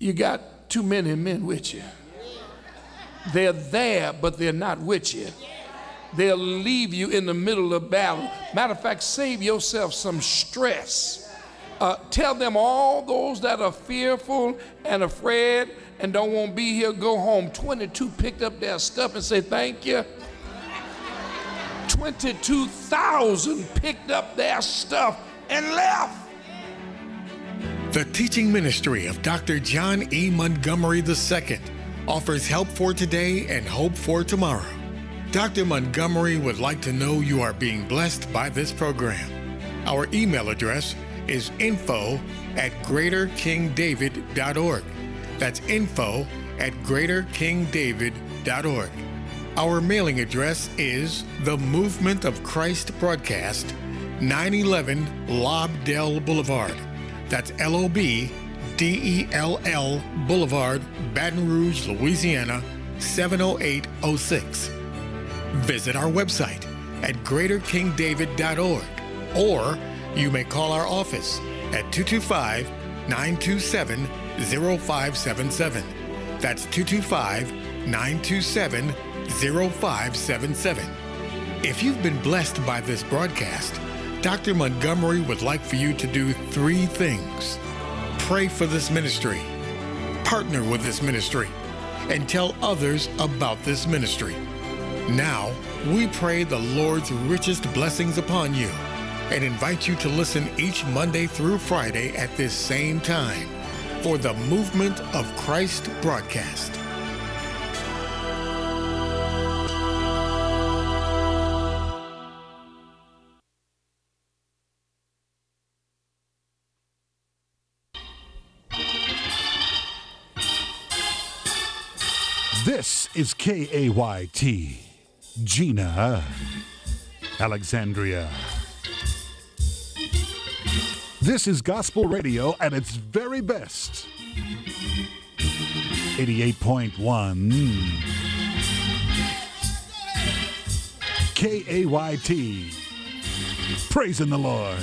you got too many men with you. They're there, but they're not with you. They'll leave you in the middle of battle. Matter of fact, save yourself some stress. Tell them, all those that are fearful and afraid and don't want to be here, go home. 22 picked up their stuff and say thank you. 22,000 picked up their stuff and left. The teaching ministry of Dr. John E. Montgomery II offers help for today and hope for tomorrow. Dr. Montgomery would like to know you are being blessed by this program. Our email address is info@greaterkingdavid.org. That's info@greaterkingdavid.org. Our mailing address is The Movement of Christ Broadcast, 911 Lobdell Boulevard. That's LOBDELL Boulevard, Baton Rouge, Louisiana, 70806. Visit our website at greaterkingdavid.org, or you may call our office at 225-927-0577. That's 225-927-0577. If you've been blessed by this broadcast, Dr. Montgomery would like for you to do 3 things. Pray for this ministry, partner with this ministry, and tell others about this ministry. Now, we pray the Lord's richest blessings upon you and invite you to listen each Monday through Friday at this same time for the Movement of Christ broadcast. This is KAYT, Gina, Alexandria. This is gospel radio at its very best. 88.1 KAYT, praising the Lord.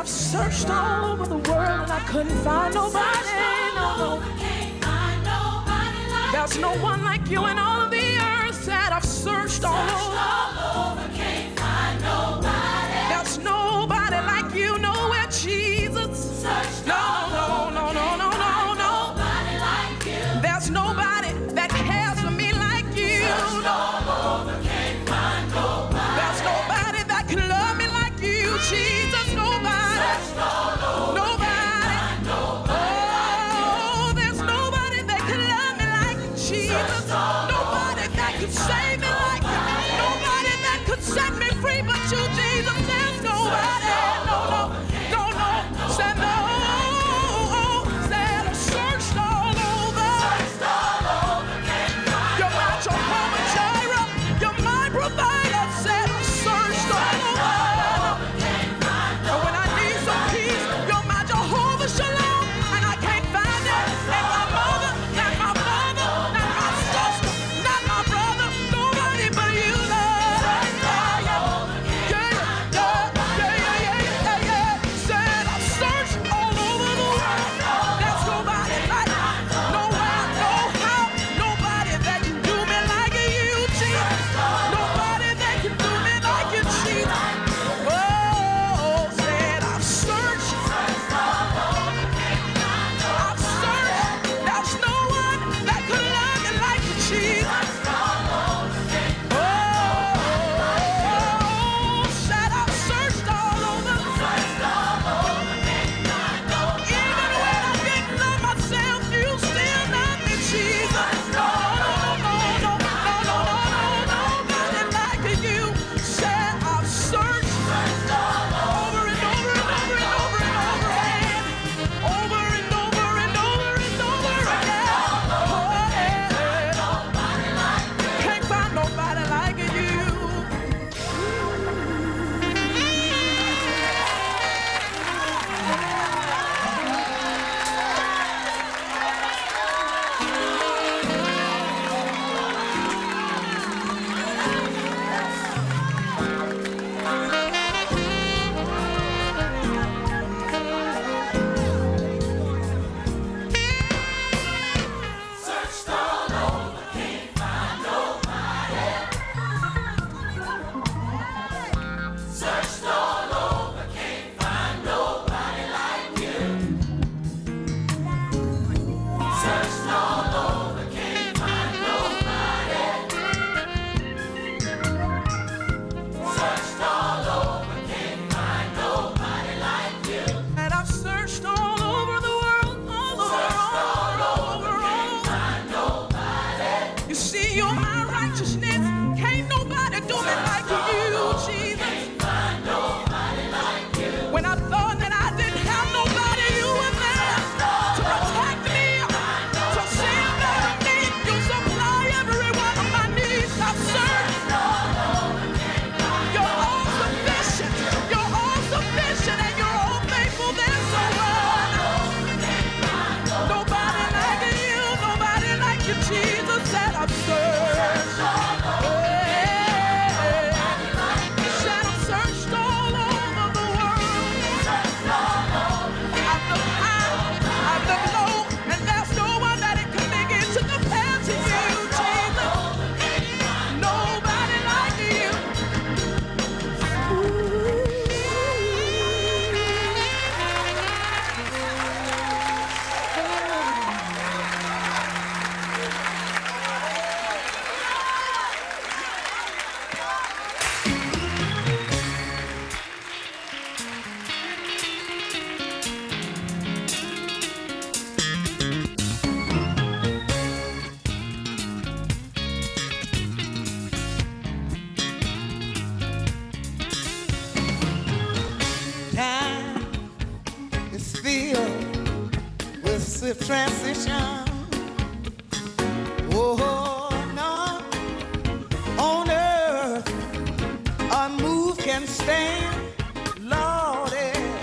I've searched all over the world and I couldn't find nobody. No. There's no one like you in all of the earth. Said I've searched all over. Can't find nobody. There's nobody like you nowhere, Jesus. No. Nobody like you. There's nobody that cares for me like you. Can't find nobody. There's nobody that can love me like you, Jesus. Nobody. Oh, there's nobody that can love me like Jesus. Nobody that could save me like you. Nobody that could set me free but you, Jesus. There's nobody. No. Said no. Said I searched all over. You're my Jehovah Jireh. You're my provider. Said I searched all over. And when I need some peace, you're my Jehovah Shalom. And I can't find it in my mother, not my father, not my sister, not my brother. Nobody but you, Lord. Said I've searched all over the world. There's nobody like you. Nowhere, no how. Nobody that can do me like you, Jesus. Nobody that can do me like you, Jesus. Oh, said I've searched. There's no one that could love me like you, Jesus. Oh, said I've searched all over. Even when I didn't love myself, you still love me, Jesus. No, nobody like you. Said I've searched over and over and over and over and over again. Over and over and over and over again. Can't find nobody like you. And I've searched all over the world, all over. You see, you're my righteousness. Can't nobody do me like you, Jesus. When I thought that I didn't have nobody, you were there to protect me, to see about me. You supply every one of my needs. I've searched. You're all sufficient. You're all sufficient, and you're all faithful. There's no one. Nobody like you. Nobody like you, Jesus. That I've searched. Said I've searched all over the world. I've looked high, I've looked low, and there's no one that it can begin to compare to you, Jesus. Nobody like you. Time is filled with swift transition. Oh, no, on earth, unmoved can stand. Lord,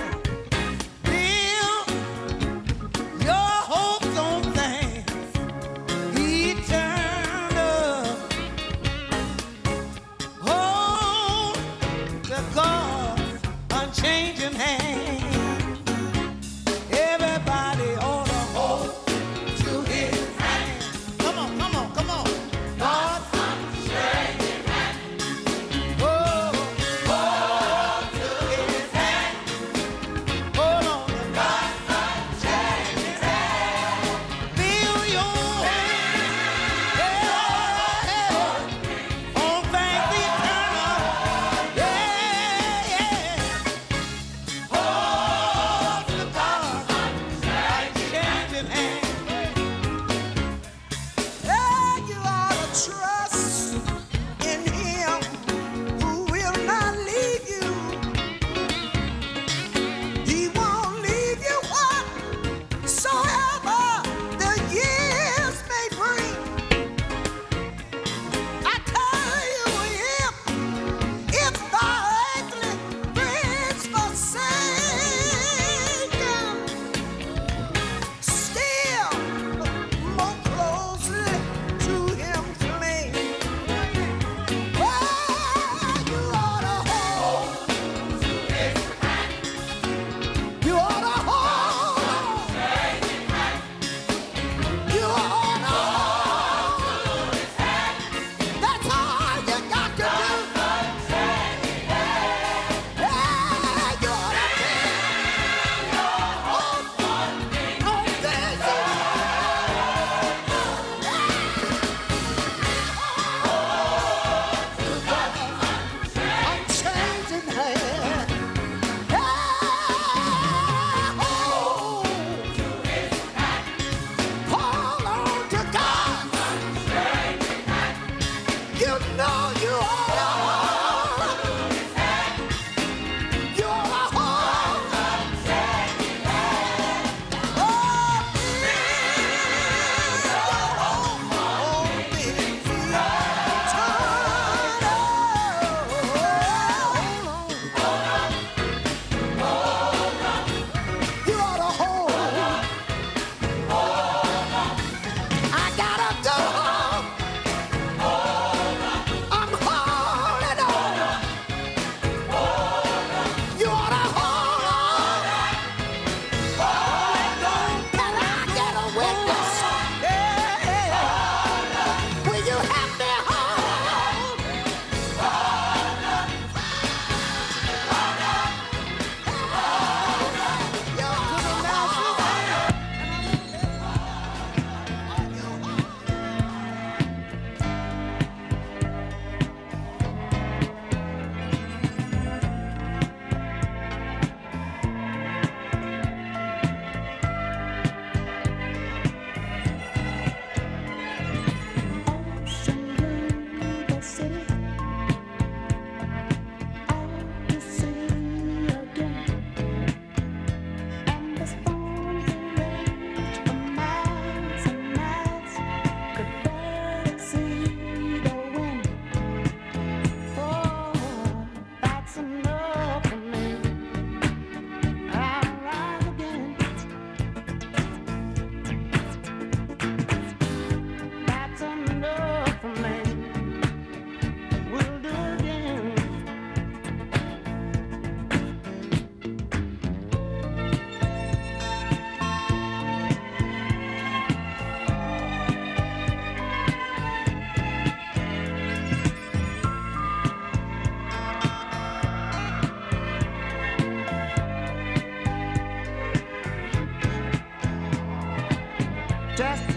build your hopes on things eternal. Hold to God's unchanging hand. Just